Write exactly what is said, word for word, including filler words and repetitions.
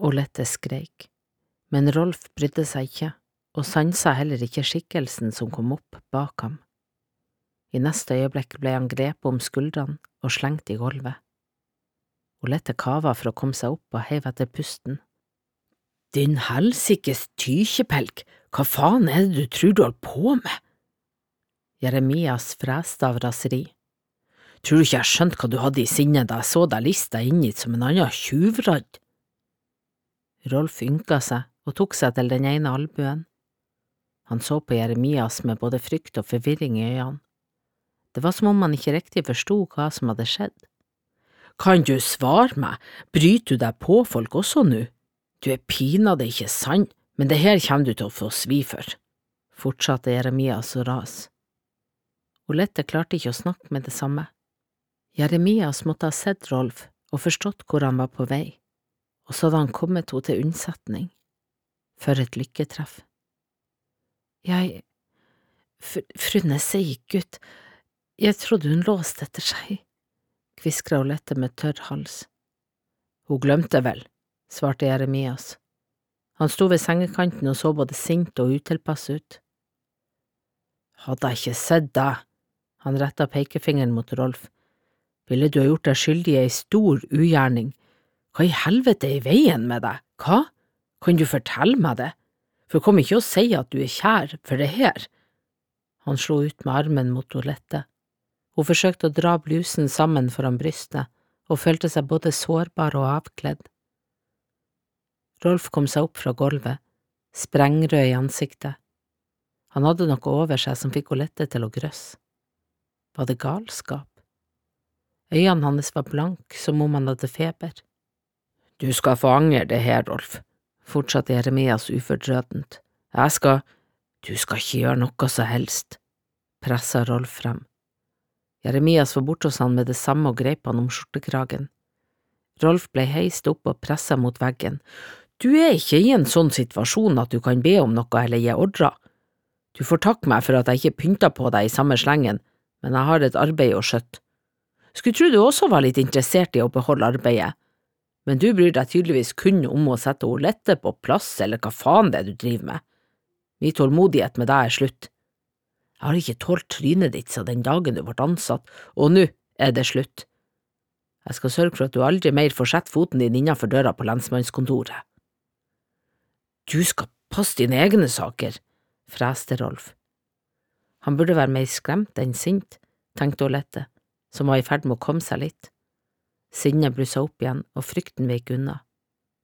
Olette skreik, men Rolf brydde seg ikke, og sansa heller ikke skikkelsen som kom opp bak ham. I neste øyeblikk ble han grepet om skuldrene og slengt i gulvet. Olette kava for å komme seg opp og heiv etter pusten. Din helsikes tykjepelk, hva faen er det du tror du holder på med? Jeremias freste av raseri. Tror du ikke jeg skjønte hva du hadde i sinnet da jeg så deg lista inn i som en annen tjuvradd? Rolf ynka seg og tok seg til den ene albuen. Han så på Jeremias med både frykt og forvirring i øynene. Det var som om han ikke riktig forstod hva som hadde skjedd. Kan du svare meg, bryter du deg på folk også nå? Du er pinadø ikke sann, men det her kommer du til å få svi for, fortsatte Jeremias å ras. Olette klarte ikke å snakke med det samme. Jeremias måtte ha sett Rolf og forstått hvor han var på vei, og så hadde han kommet henne til unnsetning. For et lykketreff. Jeg, fr frunne seg gikk ut, jeg trodde hun låste etter seg, kviskret Olette med tørr hals. Hun glemte vel, svarte Jeremias. Han sto ved sengekanten og så både sint og utilpass ut. Hadde jeg ikke sett deg, han rettet pekefingeren mot Rolf. Ville du ha gjort deg skyldig i en stor ugjerning? Hva i helvete er i veien med deg? Hva? Kan du fortelle meg det? For kom ikke å si at du er kjær for det her. Han slo ut med armen mot Olette. Hun forsøkte å dra blusen sammen foran brystet, og følte seg både sårbar og avkledd. Rolf kom seg opp fra gulvet, sprengrød i ansiktet. Han hadde noe over seg som fikk Olette til å grøsse. Var det galskap? Øynene hans var blank, som om han hadde feber. Du skal få angre det her, Rolf, fortsatte Jeremias ufortrødent. Jeg skal… Du skal ikke gjøre noe så helst, presset Rolf frem. Jeremias var borte hos han med det samme og grep han om skjortekragen. Rolf ble heist opp og presset mot veggen. Du er ikke i en sånn situasjon at du kan be om noe eller gi ordre. Du får takke meg for at jeg ikke pynta på deg i samme slengen, men jeg har et arbeid å skjøtte. Skulle tro du også var litt interessert i å beholde arbeidet, men du bryr deg tydeligvis kun om å sette Olette på plass eller hva faen det er du driver med. Min tålmodighet med deg er slutt. Jeg har ikke tålt trynet ditt så den dagen du ble ansatt, og nå er det slutt. Jeg skal sørge for at du aldri mer får sette foten din innenfor døra på lensmannskontoret. Du skal passe dine egne saker, freste Rolf. Han burde være mer skremt enn sint, tenkte Olette, som var i ferd med å komme seg litt. Sinnet blusset opp igjen, og frykten vek unna.